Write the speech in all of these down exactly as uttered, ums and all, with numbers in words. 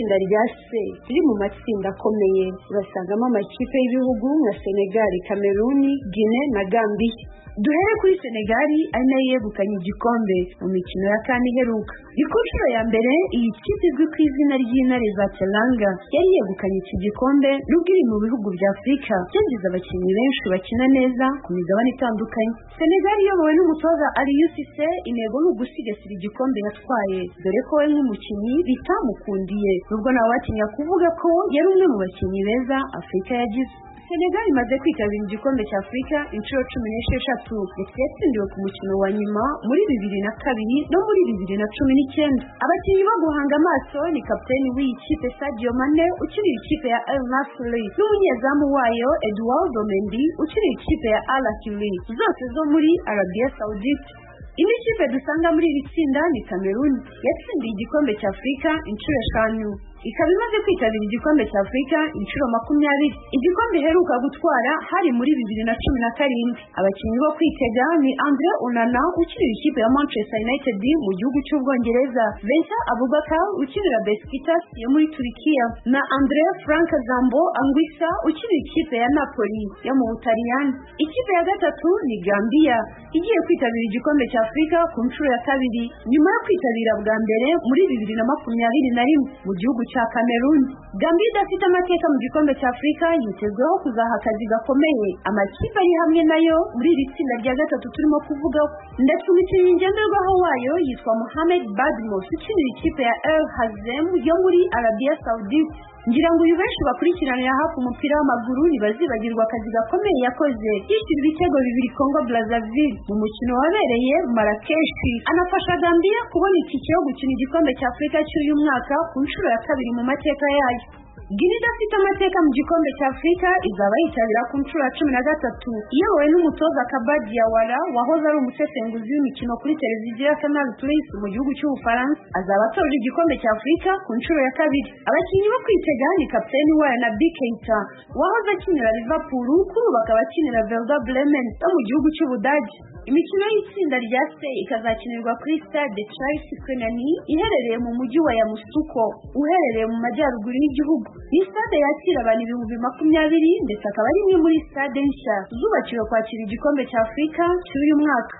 itsinda rya C riri mu matsinda akomeye urasangamo amakipe y'ibihugu nka Senegal, Cameroon, Guinea na Gambia. Duhere kuri Senegal ari nayo yegukanye igikombe mu mikino ya kane iheruka. Ni ku nshuro ya mbere iyi kipe izwi ku izina ry'intare za Teranga yari yegukanye iki gikombe nubwo iri mu bihugu bya Afurika byagize abakinnyi benshi bakina neza ku migabane itandukanye. Senegal iyobowe n'umutoza Aliou Cissé intego ni ugusigasira igikombe yatwaye dore ko we nk'umukinnyi bitamukundiye nubwo nawe watinya kuvuga ko yari umwe mu bakinnyi beza Afurika yagize. Senegal imaze kwitabira igikombe cya Afurika inshuro cumi n'esheshatu ndetse yatsindiwe ku mukino wa nyuma muri bibiri na kabiri no muri bibiri na cumi n'icyenda. Abakinnyi bo guhanga amaso ni kapiteni w'iyi kipe Sadio Mane ukinira ikipe ya Al Nassr n'umunyezamu wayo Eduardo Mendy ukinira ikipe ya Al Ahly zose zo muri Arabia Saudite. Indi kipe dusanga muri iri tsinda ni Cameroon yatsindiye igikombe cya Afurika inshuro eshanu. Ikaba imaze kwitabira igikombe cya Afurika inshuro makumyabiri. Igikombe iheruka gutwara hari muri bibiri na cumi na karindwi. Abakinnyi bo kwitega ni Andre Onana ukinira ikipe ya Manchester United mu gihugu cy'Ubwongereza, Vincent Aboubakar ukinira Besiktas yo muri Turkiya na Andre Frank Zambo Anguissa ukinira ikipe ya Napoli yo mu Butaliyani. Ikipe ya gatatu ni Gambia igiye kwitabira igikombe cya Afurika ku nshuro ya kabiri nyuma yo kwitabira bwa mbere muri bibiri na makumyabiri na rimwe mu gihugu cya Cameroon. Gambia idafite amateka mu gikombe cya Afurika yitezweho kuzaha akazi gakomeye amakipe ari hamwe nayo muri iri tsinda rya gatatu turimo kuvuga, ndetse umukinnyi ngenderwaho wayo yitwa Mohamed Badmos ukinira ikipe ya El Hazem yo muri Arabia Saudite. Ngira ngo uyu benshi bakurikiranira hafi umupira w'amaguru ntibazibagirwa akazi gakomeye yakoze yishyura ibitego bibiri Congo Brazzaville mu mukino wabereye Marrakesh. Anafasha Gambia kubona itike yo gukina igikombe cya Afurika cy'uyu mwaka ku nshuro ya kabiri mu mateka yayo. Guinea idafite amateka mu gikombe cya Afurika izaba yitabira ku nshuro ya cumi na gatatu iyobowe n'umutoza Kabadi Diawara wahoze ari umusesenguzi w'imikino kuri televiziyo ya Canal Plus mu gihugu cy'Ubufaransa. Azaba atoje igikombe cya Afurika ku nshuro ya kabiri. Abakinnyi bo kwitega ni kapiteni wayo Naby Keita wahoze akinira Liverpool kuri ubu akaba akinira Werder Bremen yo mu gihugu cy'Ubudage. Imikino y'itsinda rya C ikazakinirwa kuri Stade Charles Kennedy iherereye mu mujyi wa Yamoussoukro uherereye mu majyaruguru y'igihugu. Ni stade yakira abantu ibihumbi makumyabiri ndetse akaba ari imwe muri stade nshya zubakiwe kwakira igikombe cya Afurika cy'uyu mwaka.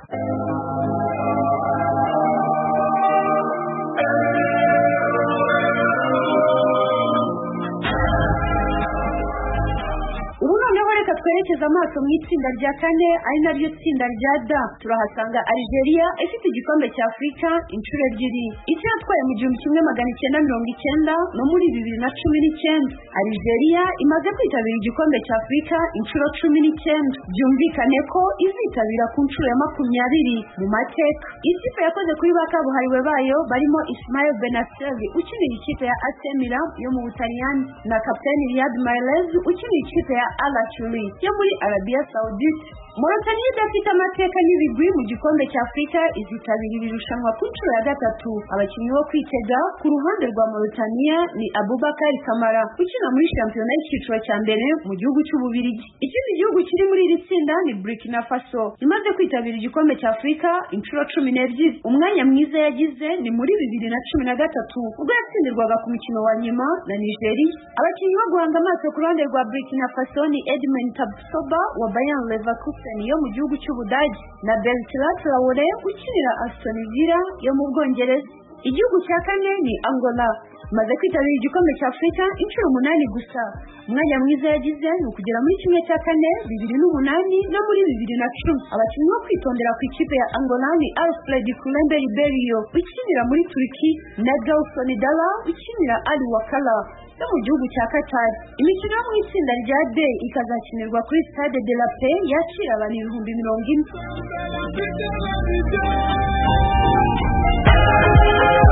Ubu noneho reka twerekeza amaso mu itsinda rya kane ari naryo tsinda rya D. Turahasanga Algeria ifite igikombe cya Afurika inshuro ebyiri. Icyo yatwaye mu gihumbi kimwe magana icyenda mirongo icyenda no muri bibiri na cumi n'icyenda. Algeria imaze kwitabira igikombe cya Afurika inshuro cumi n'icyenda. Byumvikane ko izitabira ku nshuro ya makumyabiri mu mateka. Ikipe yakoze kuri ba kabuhariwe bayo barimo Ismail Benasseri ukinira ikipe ya A C Milan yo mu Butaliyani na kapiteni Riyad Mahrez ukinira ikipe ya Al Ahly yo muri Arabia Saudite. Mauritania idafite amateka n'ibigwi mu gikombe cya Afurika izitabira irushanwa ku nshuro ya gatatu. Abakinnyi bo kwitega ku ruhande rwa Mauritania ni Aboubakar Kamara ukina muri shampiyona y'icyiciro cya mbere mu gihugu cy'Ububiligi. Ikindi gihugu kiri muri iri tsinda ni Burkina Faso imaze kwitabira igikombe cya Afurika inshuro cumi n'ebyiri. Umwanya mwiza yagize ni muri bibiri na cumi na gatatu ubwo yatsindirwaga ku mukino wa nyuma na Nigeria. Abakinnyi bo guhanga amaso ku ruhande rwa Burkina Faso ni Edmond Tabsoba wa Bayer Leverkusen yo mu gihugu cy'Ubudage na Bertrand Traoré ukinira Aston Villa yo mu Bwongereza. Igihugu cya kane ni Angola maze kwitabira igikombe cya Afurika inshuro umunani gusa. Umwanya mwiza yagize ni ukugera muri kimwe cya kane bibiri n'umunani no muri bibiri na cumi. Abakinnyi bo kwitondera ku ikipe ya Angola ni Alfred Kulembe Ribeiro ukinira muri Turki na Gelson Dalla ukinira Al Wakala yo mu gihugu cya Qatar. Imikino yo mu itsinda rya D ikazakinirwa kuri Stade de la Paix yakira abantu ibihumbi mirongo ine.